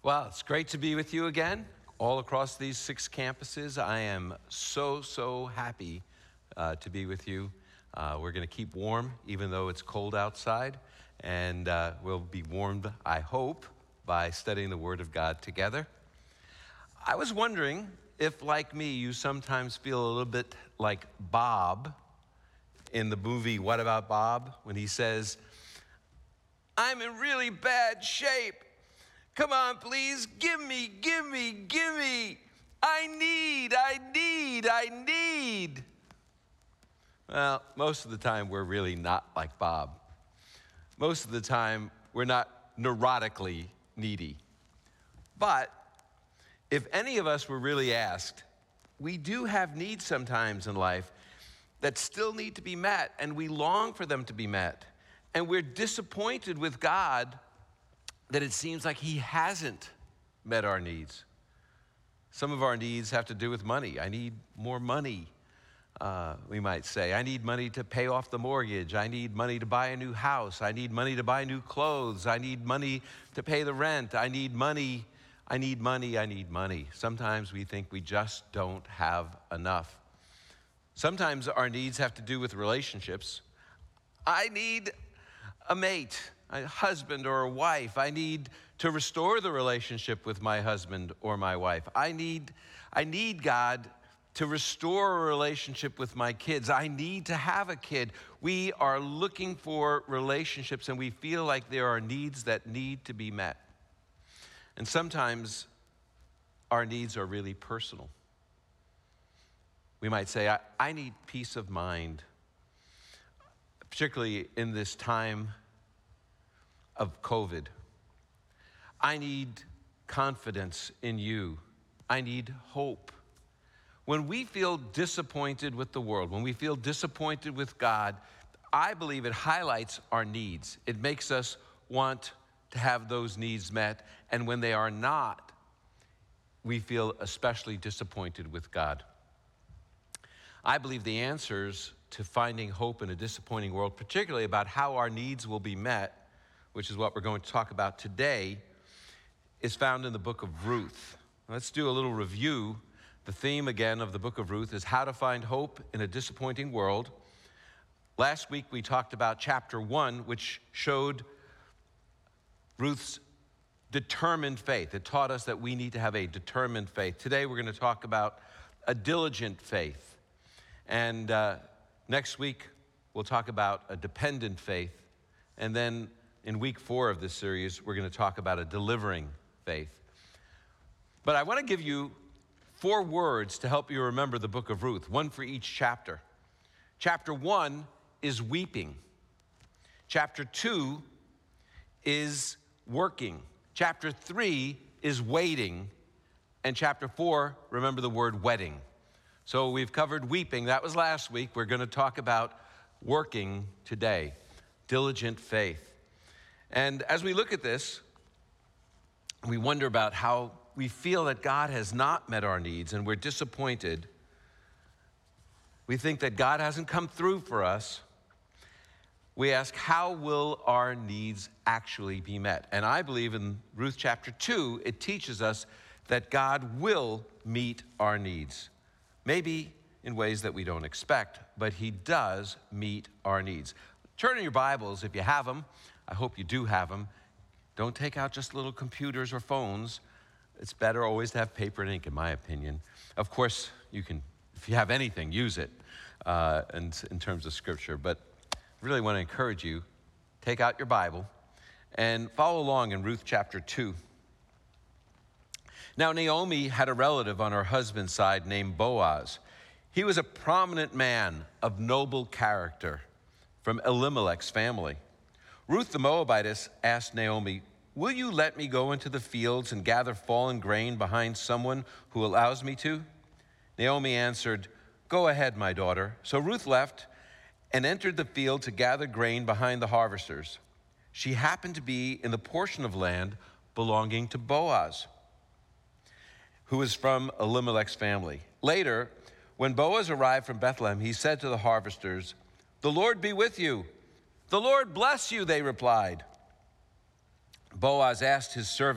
Well, it's great to be with you again, all across these 6 campuses. I am so happy to be with you. We're going to keep warm, even though it's cold outside, and we'll be warmed, I hope, by studying the Word of God together. I was wondering if, like me, you sometimes feel a little bit like Bob in the movie What About Bob, when he says, "I'm in really bad shape. Come on, please, give me. I need. Well, most of the time, we're really not like Bob. Most of the time, we're not neurotically needy. But if any of us were really asked, we do have needs sometimes in life that still need to be met, and we long for them to be met. And we're disappointed with God that it seems like he hasn't met our needs. Some of our needs have to do with money. I need more money, we might say. I need money to pay off the mortgage. I need money to buy a new house. I need money to buy new clothes. I need money to pay the rent. I need money. Sometimes we think we just don't have enough. Sometimes our needs have to do with relationships. I need a mate, a husband or a wife. I need to restore the relationship with my husband or my wife. I need God to restore a relationship with my kids. I need to have a kid. We are looking for relationships, and we feel like there are needs that need to be met. And sometimes our needs are really personal. We might say, I need peace of mind, particularly in this time of COVID. I need confidence in you. I need hope. When we feel disappointed with the world, when we feel disappointed with God, I believe it highlights our needs. It makes us want to have those needs met. And when they are not, we feel especially disappointed with God. I believe the answers to finding hope in a disappointing world, particularly about how our needs will be met, which is what we're going to talk about today, is found in the book of Ruth. Let's do a little review. The theme, again, of the book of Ruth is how to find hope in a disappointing world. Last week, we talked about chapter 1, which showed Ruth's determined faith. It taught us that we need to have a determined faith. Today, we're going to talk about a diligent faith. And next week, we'll talk about a dependent faith. And then in week 4 of this series, we're going to talk about a delivering faith. But I want to give you 4 words to help you remember the book of Ruth, one for each chapter. Chapter 1 is weeping. Chapter 2 is working. Chapter 3 is waiting. And chapter 4, remember the word wedding. So we've covered weeping. That was last week. We're going to talk about working today, diligent faith. And as we look at this, we wonder about how we feel that God has not met our needs and we're disappointed. We think that God hasn't come through for us. We ask, how will our needs actually be met? And I believe in Ruth chapter 2, it teaches us that God will meet our needs. Maybe in ways that we don't expect, but he does meet our needs. Turn in your Bibles if you have them. I hope you do have them. Don't take out just little computers or phones. It's better always to have paper and ink, in my opinion. Of course, you can, if you have anything, use it in terms of Scripture. But I really want to encourage you, take out your Bible and follow along in Ruth chapter 2. Now, Naomi had a relative on her husband's side named Boaz. He was a prominent man of noble character from Elimelech's family. Ruth the Moabitess asked Naomi, "Will you let me go into the fields and gather fallen grain behind someone who allows me to?" Naomi answered, "Go ahead, my daughter." So Ruth left and entered the field to gather grain behind the harvesters. She happened to be in the portion of land belonging to Boaz, who was from Elimelech's family. Later, when Boaz arrived from Bethlehem, he said to the harvesters, "The Lord be with you." "The Lord bless you," they replied. Boaz asked his servant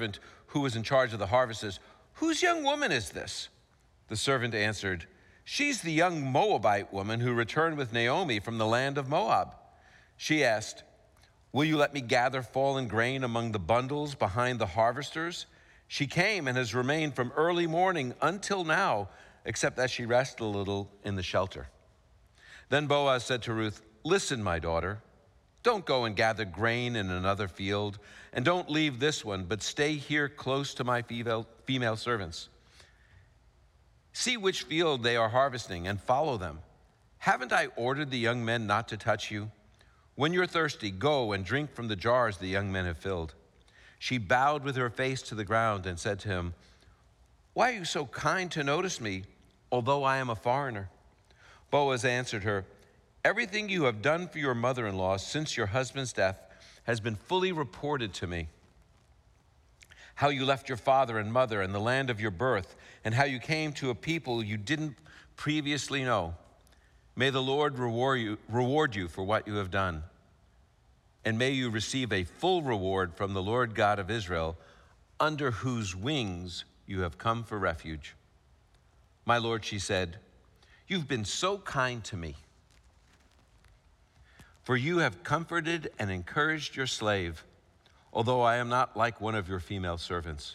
who was in charge of the harvest, says, "Whose young woman is this?" The servant answered, "She's the young Moabite woman who returned with Naomi from the land of Moab." She asked, "Will you let me gather fallen grain among the bundles behind the harvesters?" She came and has remained from early morning until now, except that she rested a little in the shelter. Then Boaz said to Ruth, "Listen, my daughter, don't go and gather grain in another field, and don't leave this one, but stay here close to my female servants. See which field they are harvesting and follow them. Haven't I ordered the young men not to touch you? When you're thirsty, go and drink from the jars the young men have filled." She bowed with her face to the ground and said to him, "Why are you so kind to notice me, although I am a foreigner?" Boaz answered her, "Everything you have done for your mother-in-law since your husband's death has been fully reported to me. How you left your father and mother and the land of your birth, and how you came to a people you didn't previously know. May the Lord reward you for what you have done, and may you receive a full reward from the Lord God of Israel, under whose wings you have come for refuge." "My lord," she said, "you've been so kind to me, for you have comforted and encouraged your slave, although I am not like one of your female servants."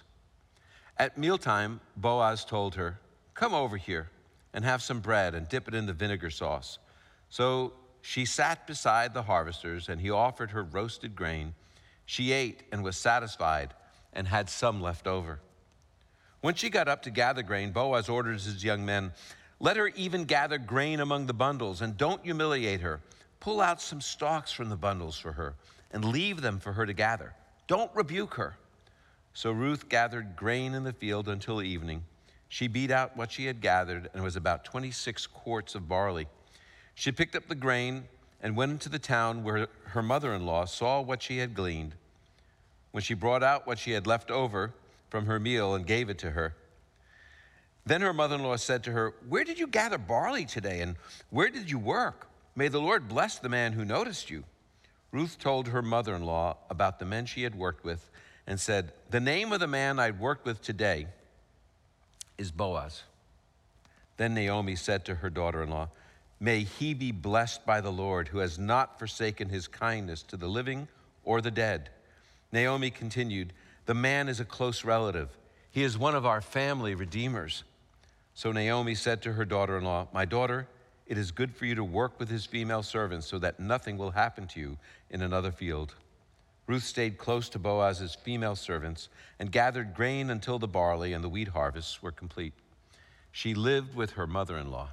At mealtime, Boaz told her, "Come over here and have some bread and dip it in the vinegar sauce." So she sat beside the harvesters, and he offered her roasted grain. She ate and was satisfied and had some left over. When she got up to gather grain, Boaz ordered his young men, "Let her even gather grain among the bundles, and don't humiliate her. Pull out some stalks from the bundles for her and leave them for her to gather. Don't rebuke her." So Ruth gathered grain in the field until evening. She beat out what she had gathered, and it was about 26 quarts of barley. She picked up the grain and went into the town where her mother-in-law saw what she had gleaned. When she brought out what she had left over from her meal and gave it to her, then her mother-in-law said to her, "Where did you gather barley today, and where did you work? May the Lord bless the man who noticed you." Ruth told her mother-in-law about the men she had worked with and said, "The name of the man I worked with today is Boaz." Then Naomi said to her daughter-in-law, "May he be blessed by the Lord, who has not forsaken his kindness to the living or the dead." Naomi continued, "The man is a close relative. He is one of our family redeemers." So Naomi said to her daughter-in-law, "My daughter, it is good for you to work with his female servants so that nothing will happen to you in another field." Ruth stayed close to Boaz's female servants and gathered grain until the barley and the wheat harvests were complete. She lived with her mother-in-law.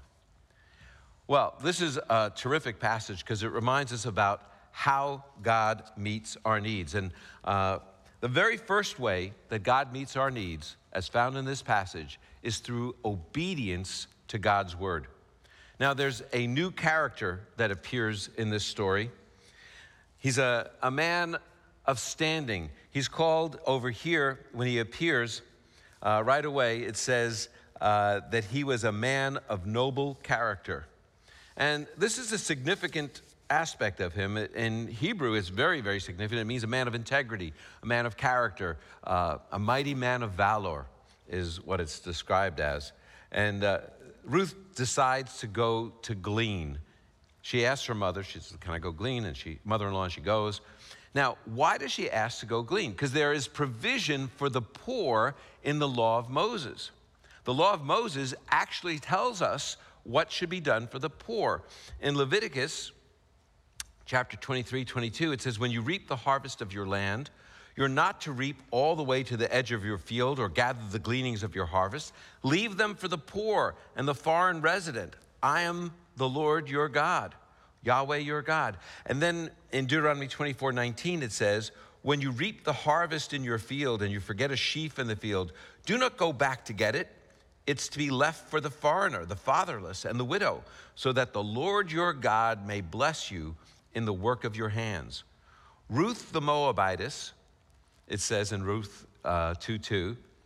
Well, this is a terrific passage because it reminds us about how God meets our needs. And the very first way that God meets our needs, as found in this passage, is through obedience to God's word. Now, there's a new character that appears in this story. He's a man of standing. He's called over here, when he appears, right away, it says that he was a man of noble character. And this is a significant aspect of him. In Hebrew, it's very, very significant. It means a man of integrity, a man of character, a mighty man of valor is what it's described as. And Ruth decides to go to glean. She asks her mother, she says, "Can I go glean?" And mother-in-law, and she goes. Now, why does she ask to go glean? Because there is provision for the poor in the law of Moses. The law of Moses actually tells us what should be done for the poor. In Leviticus chapter 23, 22, it says, "When you reap the harvest of your land, you're not to reap all the way to the edge of your field or gather the gleanings of your harvest. Leave them for the poor and the foreign resident. I am the Lord your God, Yahweh your God." And then in Deuteronomy 24:19, it says, "When you reap the harvest in your field and you forget a sheaf in the field, do not go back to get it. It's to be left for the foreigner, the fatherless, and the widow, so that the Lord your God may bless you in the work of your hands." Ruth the Moabitess, it says in Ruth 2:2,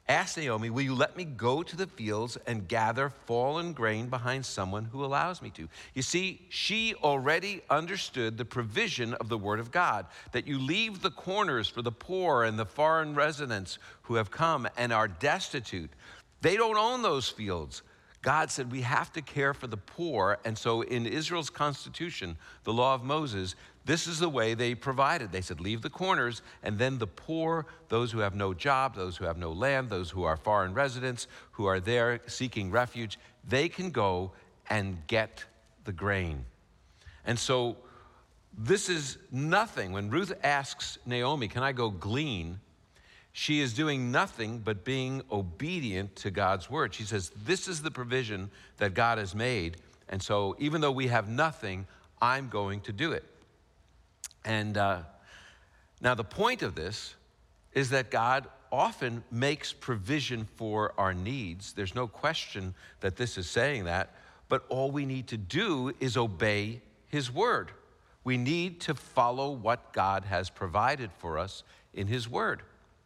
asked Naomi, will you let me go to the fields and gather fallen grain behind someone who allows me to? You see, she already understood the provision of the word of God, that you leave the corners for the poor and the foreign residents who have come and are destitute. They don't own those fields. God said we have to care for the poor. And so in Israel's constitution, the law of Moses, this is the way they provided. They said, leave the corners, and then the poor, those who have no job, those who have no land, those who are foreign residents, who are there seeking refuge, they can go and get the grain. And so this is nothing. When Ruth asks Naomi, can I go glean? She is doing nothing but being obedient to God's word. She says, this is the provision that God has made. And so even though we have nothing, I'm going to do it. And now the point of this is that God often makes provision for our needs. There's no question that this is saying that. But all we need to do is obey his word. We need to follow what God has provided for us in his word.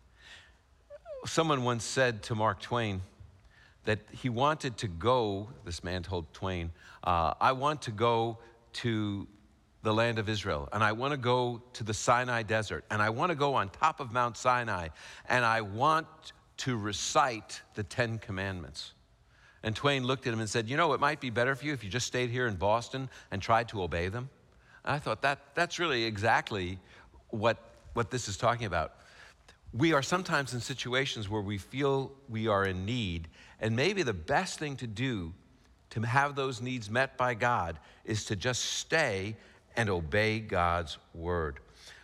Someone once said to Mark Twain that he wanted to go, this man told Twain, I want to go to the land of Israel, and I want to go to the Sinai desert, and I want to go on top of Mount Sinai, and I want to recite the 10 Commandments. And Twain looked at him and said, you know, it might be better for you if you just stayed here in Boston and tried to obey them. And I thought that's really exactly what this is talking about. We are sometimes in situations where we feel we are in need, and maybe the best thing to do to have those needs met by God is to just stay and obey God's word.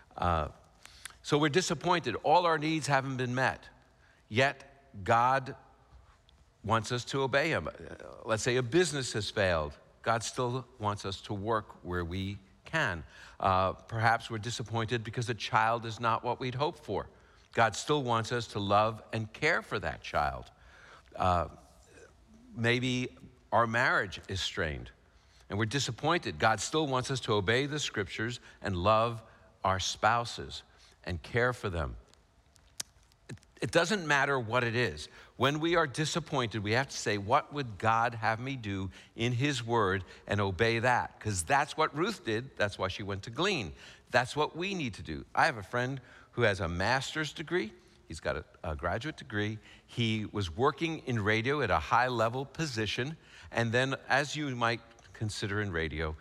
So we're disappointed. All our needs haven't been met, yet God wants us to obey him. Let's say a business has failed. God still wants us to work where we can. Perhaps we're disappointed because a child is not what we'd hoped for. God still wants us to love and care for that child. Maybe our marriage is strained and we're disappointed. God still wants us to obey the scriptures and love our spouses and care for them. It doesn't matter what it is. When we are disappointed, we have to say, what would God have me do in his word, and obey that? Because that's what Ruth did. That's why she went to glean. That's what we need to do. I have a friend who has a master's degree. He's got a graduate degree. He was working in radio at a high-level position. And then, as you might consider in radio,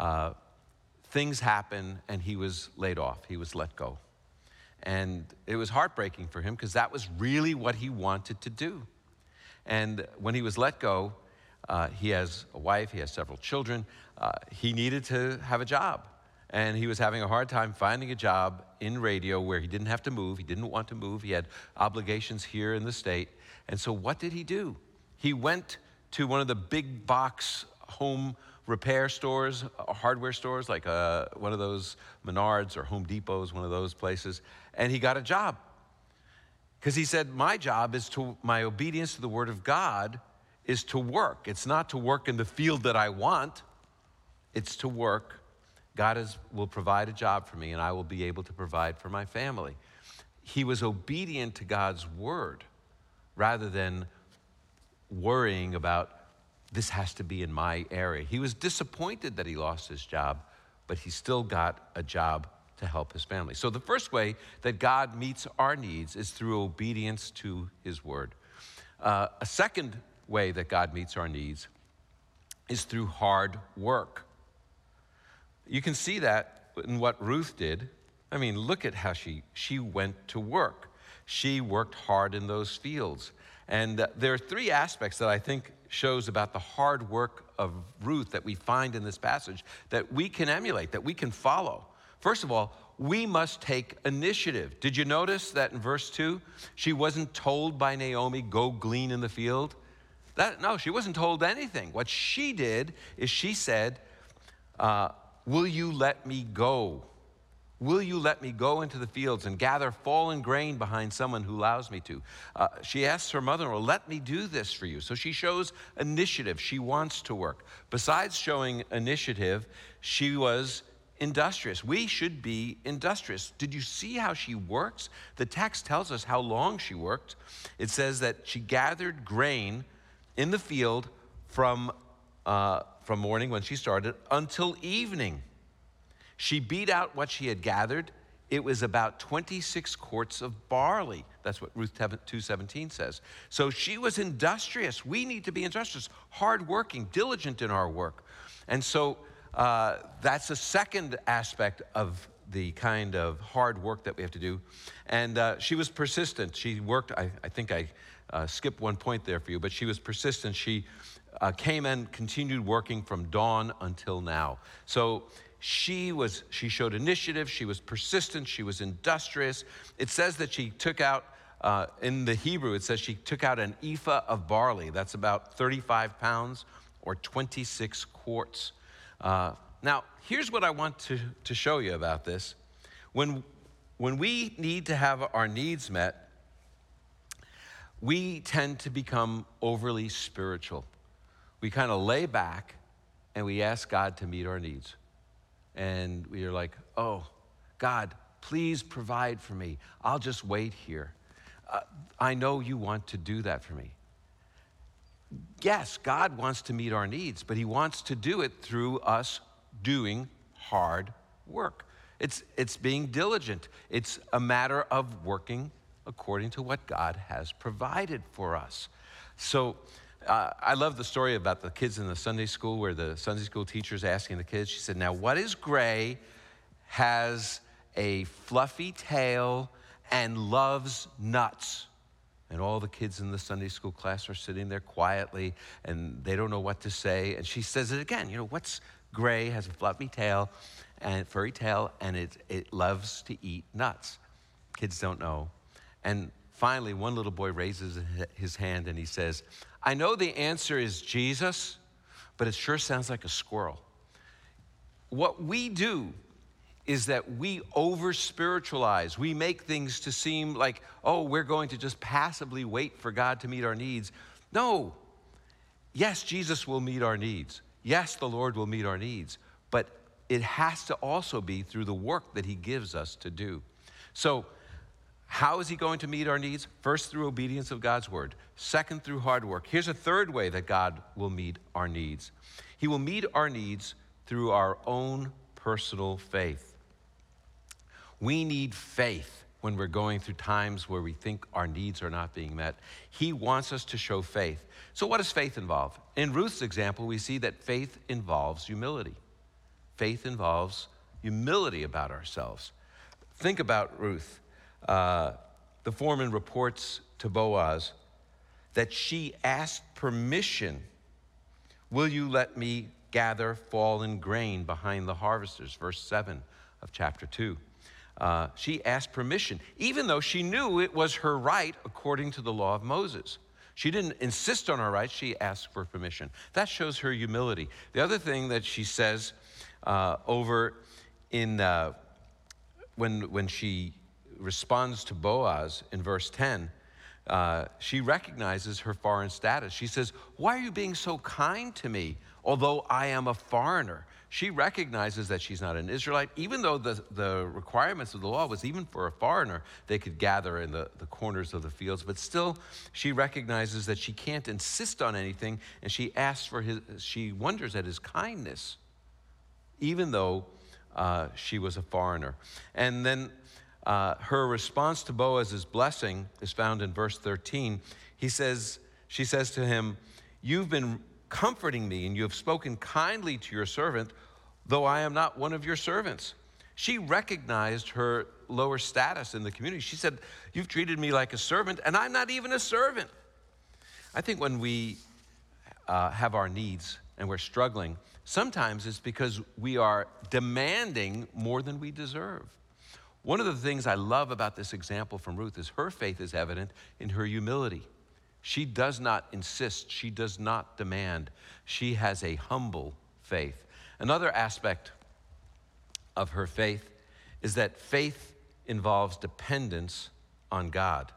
things happen and he was laid off. He was let go. And it was heartbreaking for him because that was really what he wanted to do. And when he was let go, he has a wife, he has several children. He needed to have a job. And he was having a hard time finding a job in radio where he didn't have to move. He didn't want to move. He had obligations here in the state. And so what did he do? He went to one of the big box home repair stores, hardware stores, like one of those Menards or Home Depots, one of those places, and he got a job. Because he said, my obedience to the word of God is to work. It's not to work in the field that I want. It's to work. God will provide a job for me, and I will be able to provide for my family. He was obedient to God's word rather than worrying about, this has to be in my area. He was disappointed that he lost his job, but he still got a job to help his family. So the first way that God meets our needs is through obedience to his word. A second way that God meets our needs is through hard work. You can see that in what Ruth did. I mean, look at how she went to work. She worked hard in those fields. And there are three aspects that I think shows about the hard work of Ruth that we find in this passage that we can emulate, that we can follow. First of all, we must take initiative. Did you notice that in verse 2, she wasn't told by Naomi, go glean in the field? No, she wasn't told anything. What she did is she said, will you let me go? Will you let me go into the fields and gather fallen grain behind someone who allows me to? She asks her mother-in-law, let me do this for you. So she shows initiative. She wants to work. Besides showing initiative, she was industrious. We should be industrious. Did you see how she works? The text tells us how long she worked. It says that she gathered grain in the field from morning when she started until evening. She beat out what she had gathered. It was about 26 quarts of barley. That's what Ruth 2:17 says. So she was industrious. We need to be industrious, hardworking, diligent in our work. And so that's a second aspect of the kind of hard work that we have to do. And she was persistent. She worked, I think I skipped one point there for you, but she was persistent. She came and continued working from dawn until now. So she showed initiative, she was persistent, she was industrious. It says that she took out, in the Hebrew, it says she took out an ephah of barley. That's about 35 pounds or 26 quarts. Now, here's what I want to show you about this. When we need to have our needs met, we tend to become overly spiritual. We kind of lay back and we ask God to meet our needs. And we are like, oh, God, please provide for me. I'll just wait here. I know you want to do that for me. Yes, God wants to meet our needs, but he wants to do it through us doing hard work. It's being diligent. It's a matter of working according to what God has provided for us. So I love the story about the kids in the Sunday school where the Sunday school teacher's asking the kids, she said, now what is gray, has a fluffy tail, and loves nuts? And all the kids in the Sunday school class are sitting there quietly and they don't know what to say. And she says it again, what's gray, has a fluffy tail and furry tail, and it loves to eat nuts. Kids don't know. And finally, one little boy raises his hand and he says, I know the answer is Jesus, but it sure sounds like a squirrel. What we do is that we over-spiritualize. We make things to seem like, oh, we're going to just passively wait for God to meet our needs. No. Yes, Jesus will meet our needs. Yes, the Lord will meet our needs. But it has to also be through the work that he gives us to do. So, how is he going to meet our needs? First, through obedience of God's word. Second, through hard work. Here's a third way that God will meet our needs. He will meet our needs through our own personal faith. We need faith when we're going through times where we think our needs are not being met. He wants us to show faith. So what does faith involve? In Ruth's example, we see that faith involves humility. Faith involves humility about ourselves. Think about Ruth. The foreman reports to Boaz that she asked permission. Will you let me gather fallen grain behind the harvesters? Verse 7 of chapter 2. She asked permission, even though she knew it was her right according to the law of Moses. She didn't insist on her rights, she asked for permission. That shows her humility. The other thing that she says over in when she responds to Boaz in verse 10, she recognizes her foreign status. She says, why are you being so kind to me, although I am a foreigner? She recognizes that she's not an Israelite, even though the requirements of the law was even for a foreigner, they could gather in the corners of the fields, but still she recognizes that she can't insist on anything, and she she wonders at his kindness, even though she was a foreigner. And then her response to Boaz's blessing is found in verse 13. She says to him, you've been comforting me, and you have spoken kindly to your servant, though I am not one of your servants. She recognized her lower status in the community. She said, you've treated me like a servant, and I'm not even a servant. I think when we have our needs and we're struggling, sometimes it's because we are demanding more than we deserve. One of the things I love about this example from Ruth is her faith is evident in her humility. She does not insist. She does not demand. She has a humble faith. Another aspect of her faith is that faith involves dependence on God.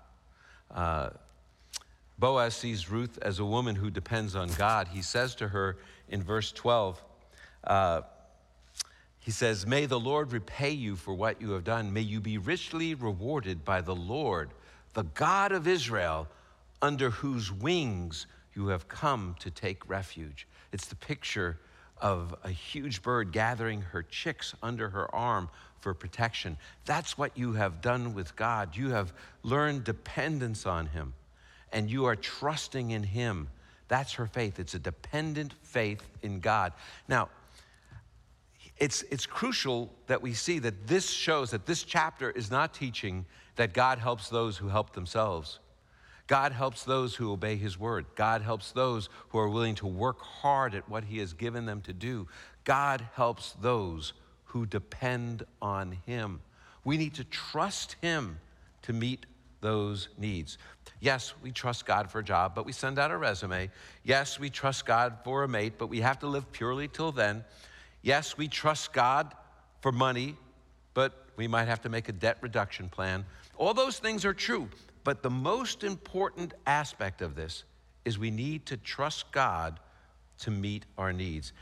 Boaz sees Ruth as a woman who depends on God. He says to her in verse 12, He says, may the Lord repay you for what you have done. May you be richly rewarded by the Lord, the God of Israel, under whose wings you have come to take refuge. It's the picture of a huge bird gathering her chicks under her arm for protection. That's what you have done with God. You have learned dependence on him, and you are trusting in him. That's her faith. It's a dependent faith in God. Now, it's crucial that we see that this shows that this chapter is not teaching that God helps those who help themselves. God helps those who obey his word. God helps those who are willing to work hard at what he has given them to do. God helps those who depend on him. We need to trust him to meet those needs. Yes, we trust God for a job, but we send out a resume. Yes, we trust God for a mate, but we have to live purely till then. Yes, we trust God for money, but we might have to make a debt reduction plan. All those things are true, but the most important aspect of this is we need to trust God to meet our needs.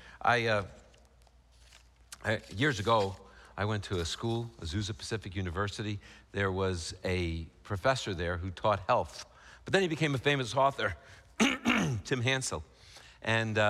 Years ago, I went to a school, Azusa Pacific University. There was a professor there who taught health, but then he became a famous author, Tim Hansel. And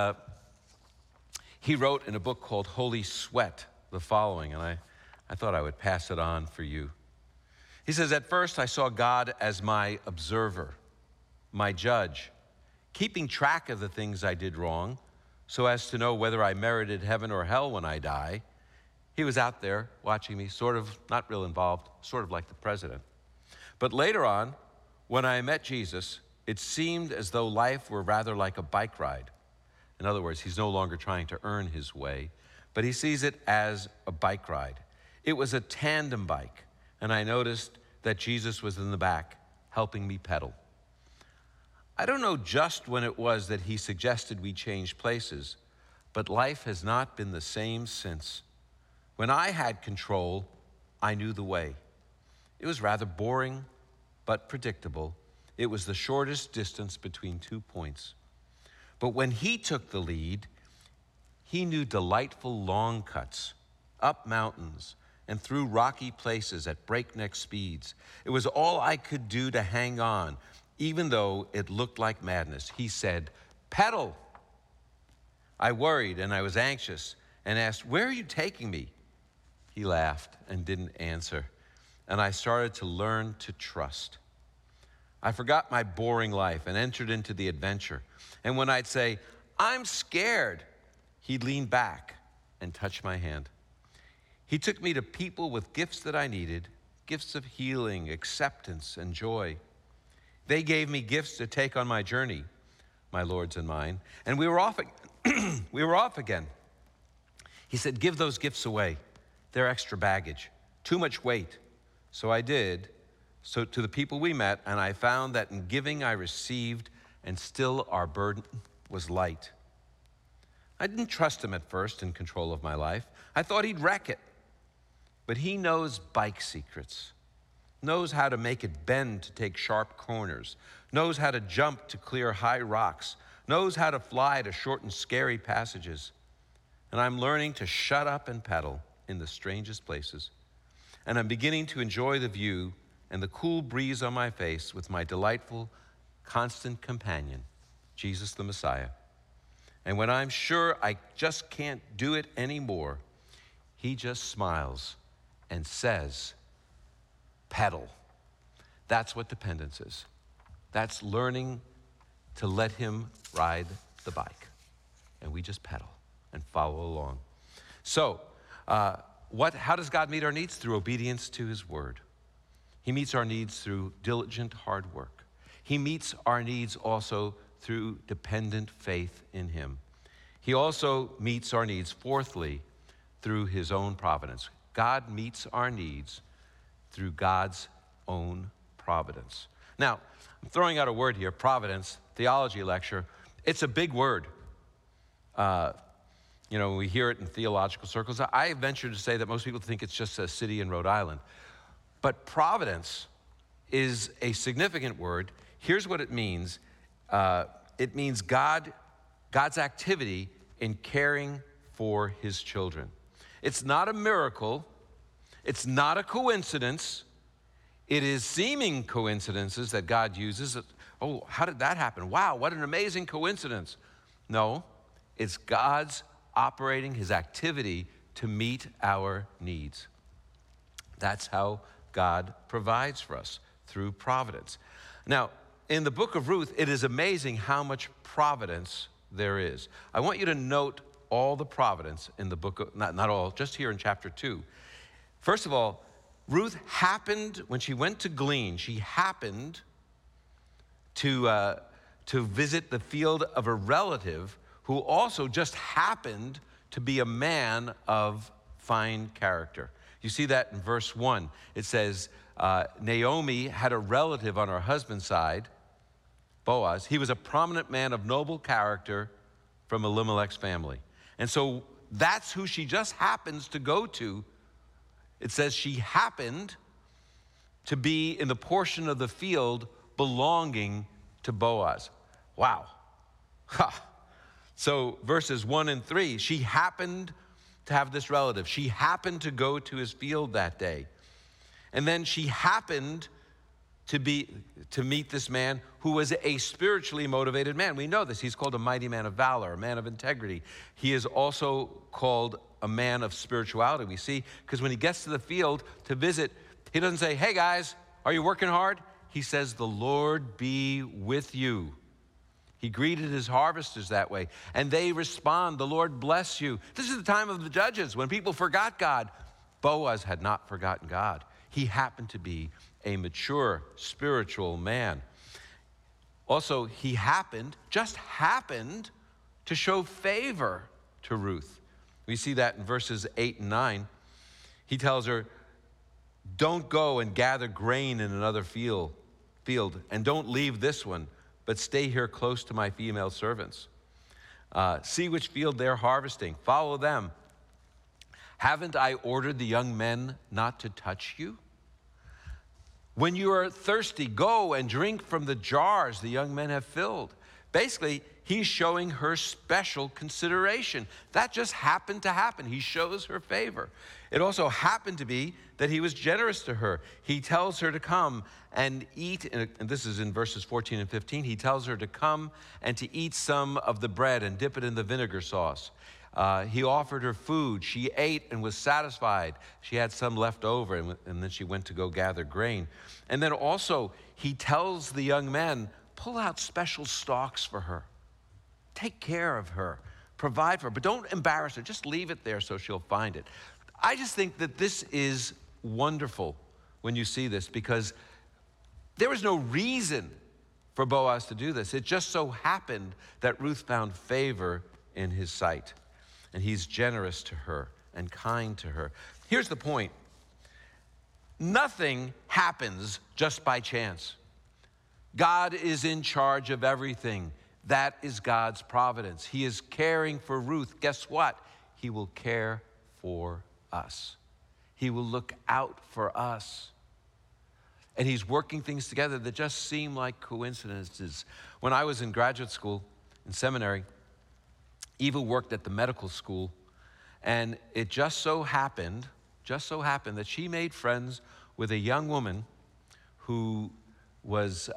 he wrote in a book called Holy Sweat the following, and I thought I would pass it on for you. He says, at first I saw God as my observer, my judge, keeping track of the things I did wrong so as to know whether I merited heaven or hell when I die. He was out there watching me, sort of, not real involved, sort of like the president. But later on, when I met Jesus, it seemed as though life were rather like a bike ride. In other words, he's no longer trying to earn his way, but he sees it as a bike ride. It was a tandem bike, and I noticed that Jesus was in the back, helping me pedal. I don't know just when it was that he suggested we change places, but life has not been the same since. When I had control, I knew the way. It was rather boring, but predictable. It was the shortest distance between 2 points. But when he took the lead, he knew delightful long cuts, up mountains, and through rocky places at breakneck speeds. It was all I could do to hang on, even though it looked like madness. He said, pedal. I worried and I was anxious and asked, where are you taking me? He laughed and didn't answer, and I started to learn to trust. I forgot my boring life and entered into the adventure. And when I'd say, I'm scared, he'd lean back and touch my hand. He took me to people with gifts that I needed, gifts of healing, acceptance, and joy. They gave me gifts to take on my journey, my lords and mine, and we were off again. He said, give those gifts away. They're extra baggage, too much weight. So I did. So to the people we met, and I found that in giving I received, and still our burden was light. I didn't trust him at first in control of my life. I thought he'd wreck it. But he knows bike secrets, knows how to make it bend to take sharp corners, knows how to jump to clear high rocks, knows how to fly to shorten scary passages. And I'm learning to shut up and pedal in the strangest places. And I'm beginning to enjoy the view and the cool breeze on my face with my delightful, constant companion, Jesus the Messiah. And when I'm sure I just can't do it anymore, he just smiles and says, pedal. That's what dependence is. That's learning to let him ride the bike. And we just pedal and follow along. So, how does God meet our needs? Through obedience to his word. He meets our needs through diligent hard work. He meets our needs also through dependent faith in him. He also meets our needs, fourthly, through his own providence. God meets our needs through God's own providence. Now, I'm throwing out a word here, providence, theology lecture. It's a big word. We hear it in theological circles. I venture to say that most people think it's just a city in Rhode Island. But providence is a significant word. Here's what it means. It means God's activity in caring for his children. It's not a miracle. It's not a coincidence. It is seeming coincidences that God uses. Oh, how did that happen? Wow, what an amazing coincidence. No, it's God's operating his activity to meet our needs. That's how God provides for us, through providence. Now, in the book of Ruth, it is amazing how much providence there is. I want you to note all the providence in the book of, not all, just here in chapter 2. First of all, Ruth happened, when she went to glean, she happened to visit the field of a relative who also just happened to be a man of fine character. You see that in verse 1. It says, Naomi had a relative on her husband's side, Boaz. He was a prominent man of noble character from Elimelech's family. And so that's who she just happens to go to. It says she happened to be in the portion of the field belonging to Boaz. Wow. Ha. So verses 1 and 3, she happened to have this relative. She happened to go to his field that day. And then she happened to meet this man who was a spiritually motivated man. We know this. He's called a mighty man of valor, a man of integrity. He is also called a man of spirituality. We see, because when he gets to the field to visit, he doesn't say, hey guys, are you working hard? He says, the Lord be with you. He greeted his harvesters that way. And they respond, the Lord bless you. This is the time of the judges when people forgot God. Boaz had not forgotten God. He happened to be a mature spiritual man. Also, he just happened to show favor to Ruth. We see that in verses 8 and 9. He tells her, don't go and gather grain in another field, and don't leave this one, but stay here close to my female servants. See which field they're harvesting. Follow them. Haven't I ordered the young men not to touch you? When you are thirsty, go and drink from the jars the young men have filled. Basically, he's showing her special consideration. That just happened to happen. He shows her favor. It also happened to be that he was generous to her. He tells her to come and eat, and this is in verses 14 and 15. He tells her to come and to eat some of the bread and dip it in the vinegar sauce. He offered her food. She ate and was satisfied. She had some left over, and then she went to go gather grain. And then also, he tells the young men, pull out special stalks for her. Take care of her. Provide for her. But don't embarrass her. Just leave it there so she'll find it. I just think that this is wonderful when you see this, because there was no reason for Boaz to do this. It just so happened that Ruth found favor in his sight. And he's generous to her and kind to her. Here's the point. Nothing happens just by chance. God is in charge of everything. That is God's providence. He is caring for Ruth. Guess what? He will care for us. He will look out for us. And he's working things together that just seem like coincidences. When I was in graduate school, in seminary, Eva worked at the medical school, and it just so happened that she made friends with a young woman who was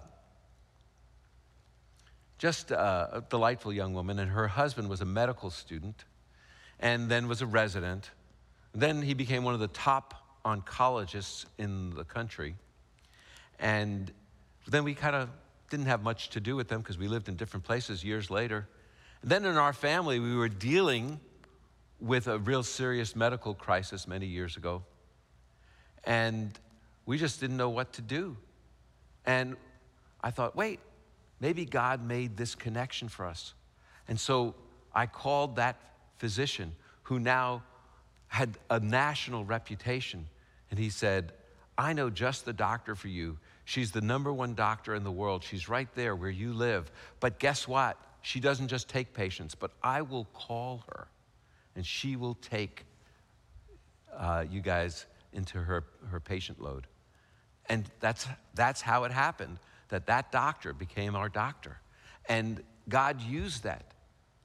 just a delightful young woman, and her husband was a medical student and then was a resident. Then he became one of the top oncologists in the country. And then we kind of didn't have much to do with them because we lived in different places years later. And then in our family, we were dealing with a real serious medical crisis many years ago. And we just didn't know what to do. And I thought, wait, maybe God made this connection for us. And so I called that physician who now had a national reputation. And he said, I know just the doctor for you. She's the #1 doctor in the world. She's right there where you live. But guess what? She doesn't just take patients, but I will call her, and she will take you guys into her patient load. And that's how it happened, that doctor became our doctor. And God used that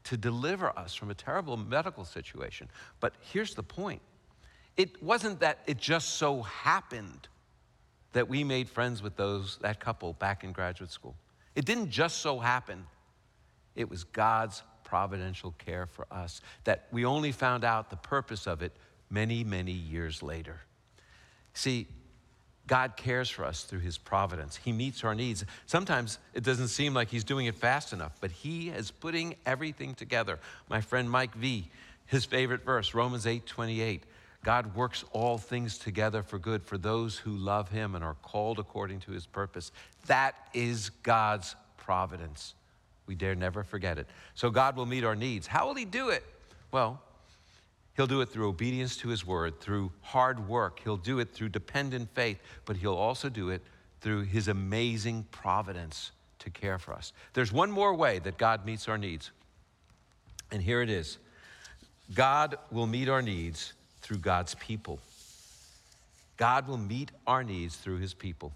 to deliver us from a terrible medical situation. But here's the point. It wasn't that it just so happened that we made friends with that couple back in graduate school. It didn't just so happen. It was God's providential care for us that we only found out the purpose of it many, many years later. See, God cares for us through his providence. He meets our needs. Sometimes it doesn't seem like he's doing it fast enough, but he is putting everything together. My friend Mike V., his favorite verse, Romans 8:28. God works all things together for good for those who love him and are called according to his purpose. That is God's providence. We dare never forget it. So God will meet our needs. How will he do it? Well, he'll do it through obedience to his word, through hard work. He'll do it through dependent faith, but he'll also do it through his amazing providence to care for us. There's one more way that God meets our needs, and here it is. God will meet our needs through God's people. God will meet our needs through his people.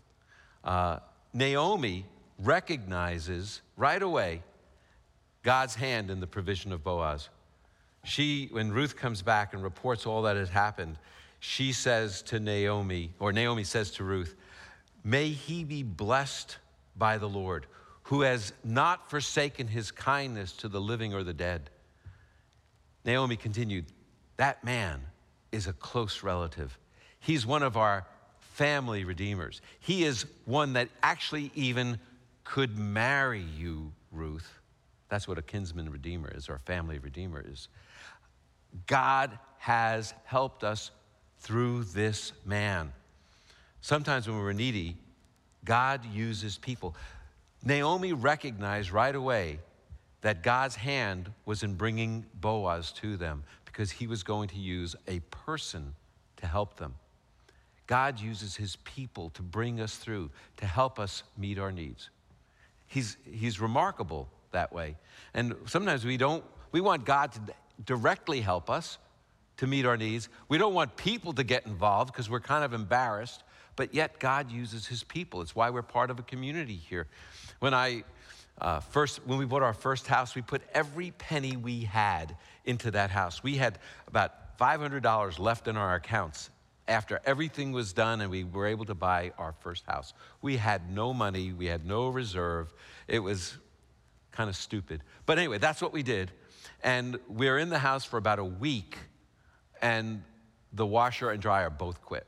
Naomi recognizes right away God's hand in the provision of Boaz. When Ruth comes back and reports all that has happened, she says to Naomi, or Naomi says to Ruth, "May he be blessed by the Lord, who has not forsaken his kindness to the living or the dead." Naomi continued, "That man is a close relative. He's one of our family redeemers. He is one that actually even could marry you, Ruth." That's what a kinsman redeemer is, or a family redeemer is. God has helped us through this man. Sometimes when we're needy, God uses people. Naomi recognized right away that God's hand was in bringing Boaz to them because he was going to use a person to help them. God uses his people to bring us through, to help us meet our needs. He's remarkable that way. And sometimes we want God to directly help us to meet our needs. We don't want people to get involved because we're kind of embarrassed, but yet God uses his people. It's why we're part of a community here. When we bought our first house, we put every penny we had into that house. We had about $500 left in our accounts after everything was done and we were able to buy our first house. We had no money. We had no reserve. It was kind of stupid. But anyway, that's what we did. And we were in the house for about a week, and the washer and dryer both quit.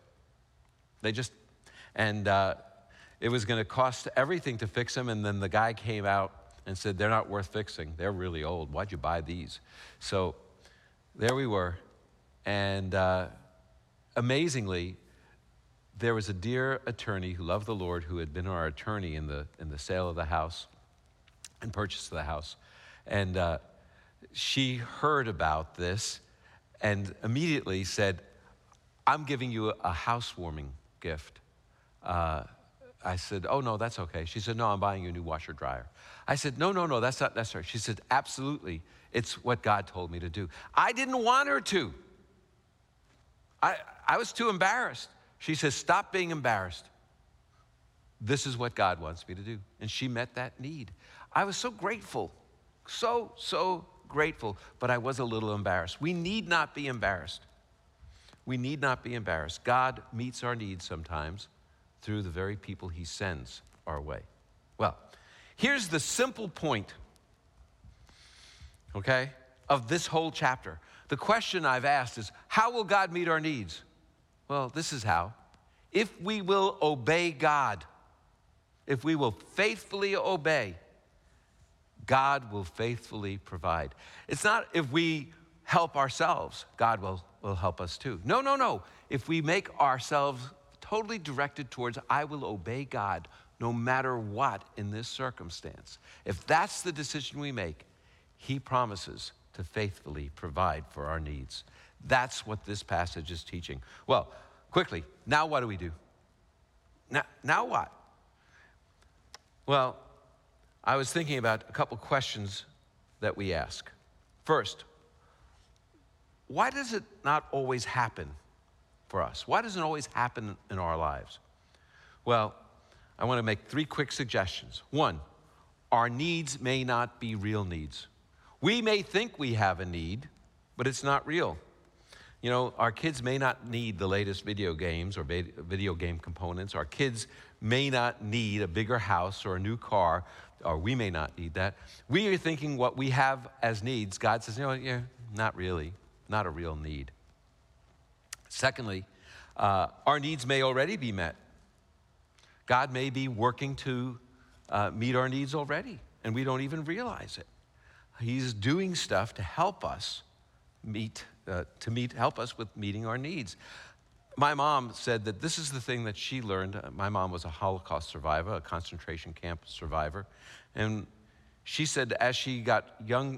It was going to cost everything to fix them, and then the guy came out and said, "They're not worth fixing. They're really old. Why'd you buy these?" So there we were, and amazingly, there was a dear attorney who loved the Lord who had been our attorney in the sale of the house and purchase of the house. And she heard about this and immediately said, "I'm giving you a housewarming gift." I said, "Oh, no, that's okay." She said, "No, I'm buying you a new washer dryer." I said, No, that's not necessary. She said, "Absolutely, it's what God told me to do." I didn't want her to. I was too embarrassed. She says, "Stop being embarrassed. This is what God wants me to do." And she met that need. I was so grateful, so grateful, but I was a little embarrassed. We need not be embarrassed. We need not be embarrassed. God meets our needs sometimes through the very people he sends our way. Well, here's the simple point, okay, of this whole chapter. The question I've asked is, how will God meet our needs? Well, this is how. If we will obey God, if we will faithfully obey, God will faithfully provide. It's not if we help ourselves, God will help us too. No. If we make ourselves totally directed towards, I will obey God no matter what in this circumstance. If that's the decision we make, he promises to faithfully provide for our needs. That's what this passage is teaching. Well, quickly, now what do we do? Now what? Well, I was thinking about a couple questions that we ask. First, why does it not always happen for us? Why doesn't it always happen in our lives? Well, I want to make 3 quick suggestions. 1, our needs may not be real needs. We may think we have a need, but it's not real. You know, our kids may not need the latest video games or video game components. Our kids may not need a bigger house or a new car, or we may not need that. We are thinking what we have as needs. God says, yeah, not really, not a real need. Secondly, our needs may already be met. God may be working to meet our needs already, and we don't even realize it. He's doing stuff to help us help us with meeting our needs. My mom said that this is the thing that she learned. My mom was a Holocaust survivor, a concentration camp survivor. And she said as she got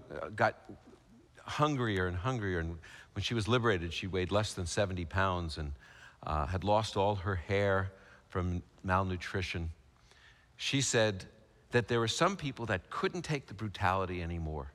hungrier and hungrier, and when she was liberated, she weighed less than 70 pounds and had lost all her hair from malnutrition. She said that there were some people that couldn't take the brutality anymore.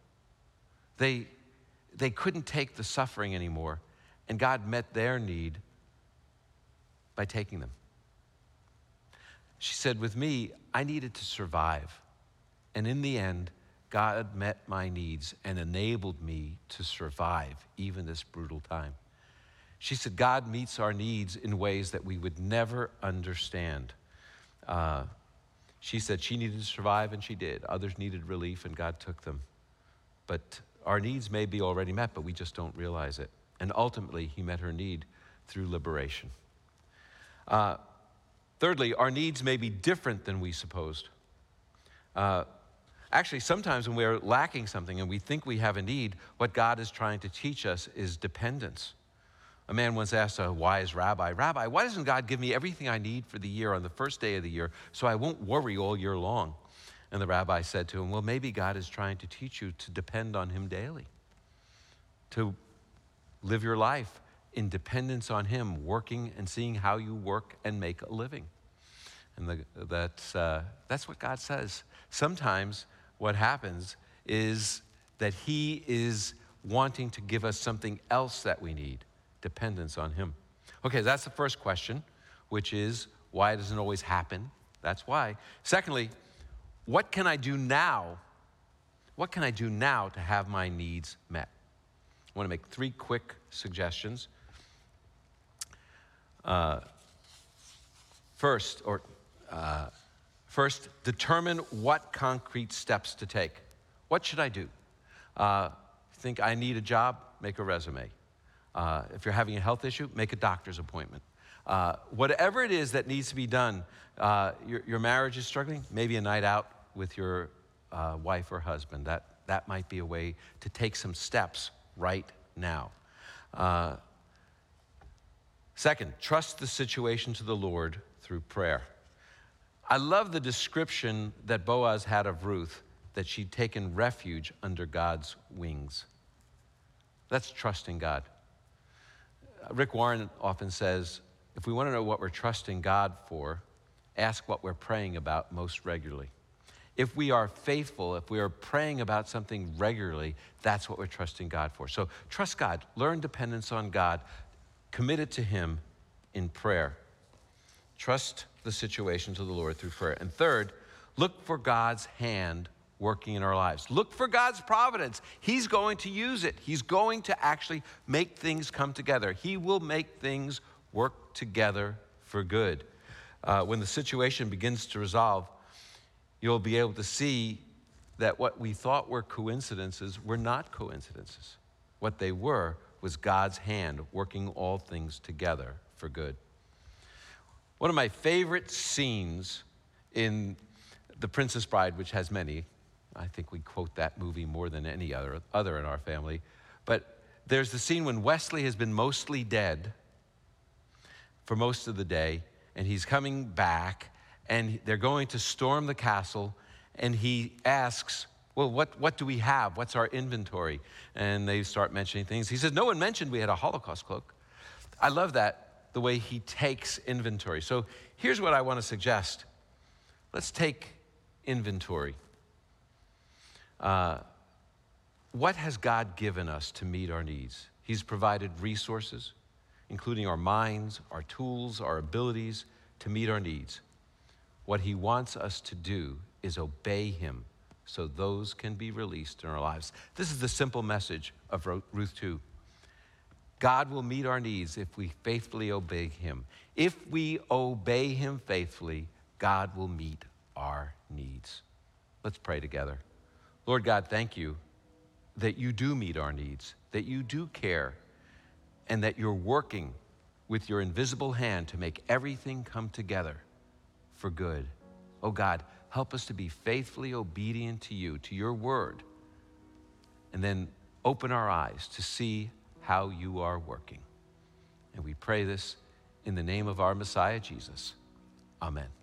They couldn't take the suffering anymore, and God met their need by taking them. She said, with me, I needed to survive. And in the end, God met my needs and enabled me to survive even this brutal time. She said, God meets our needs in ways that we would never understand. She said she needed to survive, and she did. Others needed relief, and God took them. But our needs may be already met, but we just don't realize it. And ultimately, he met her need through liberation. Thirdly, our needs may be different than we supposed. Actually, sometimes when we're lacking something and we think we have a need, what God is trying to teach us is dependence. A man once asked a wise rabbi, "Rabbi, why doesn't God give me everything I need for the year on the first day of the year so I won't worry all year long?" And the rabbi said to him, "Well, maybe God is trying to teach you to depend on him daily, to live your life in dependence on him, working and seeing how you work and make a living." And that's what God says. Sometimes what happens is that he is wanting to give us something else that we need, dependence on him. Okay, that's the first question, which is, why doesn't it always happen? That's why. Secondly, what can I do now? What can I do now to have my needs met? I want to make 3 quick suggestions. First, determine what concrete steps to take. What should I do? Think I need a job? Make a resume. If you're having a health issue, make a doctor's appointment. Whatever it is that needs to be done, your marriage is struggling, maybe a night out with your wife or husband. That might be a way to take some steps right now. Second, trust the situation to the Lord through prayer. I love the description that Boaz had of Ruth, that she'd taken refuge under God's wings. That's trusting God. Rick Warren often says, if we want to know what we're trusting God for, ask what we're praying about most regularly. If we are faithful, if we are praying about something regularly, that's what we're trusting God for. So trust God, learn dependence on God, commit it to him in prayer. Trust the situation to the Lord through prayer. And third, look for God's hand working in our lives. Look for God's providence. He's going to use it. He's going to actually make things come together. He will make things work together for good. When the situation begins to resolve, you'll be able to see that what we thought were coincidences were not coincidences. What they were was God's hand working all things together for good. One of my favorite scenes in The Princess Bride, which has many, I think we quote that movie more than any other in our family, but there's the scene when Wesley has been mostly dead for most of the day, and he's coming back, and they're going to storm the castle, and he asks, well, what do we have? What's our inventory? And they start mentioning things. He says, no one mentioned we had a Holocaust cloak. I love that, the way he takes inventory. So here's what I want to suggest. Let's take inventory. What has God given us to meet our needs? He's provided resources, including our minds, our tools, our abilities to meet our needs. What he wants us to do is obey him so those can be released in our lives. This is the simple message of Ruth 2. God will meet our needs if we faithfully obey him. If we obey him faithfully, God will meet our needs. Let's pray together. Lord God, thank you that you do meet our needs, that you do care, and that you're working with your invisible hand to make everything come together for good. Oh God, help us to be faithfully obedient to you, to your word, and then open our eyes to see how you are working. And we pray this in the name of our Messiah, Jesus. Amen.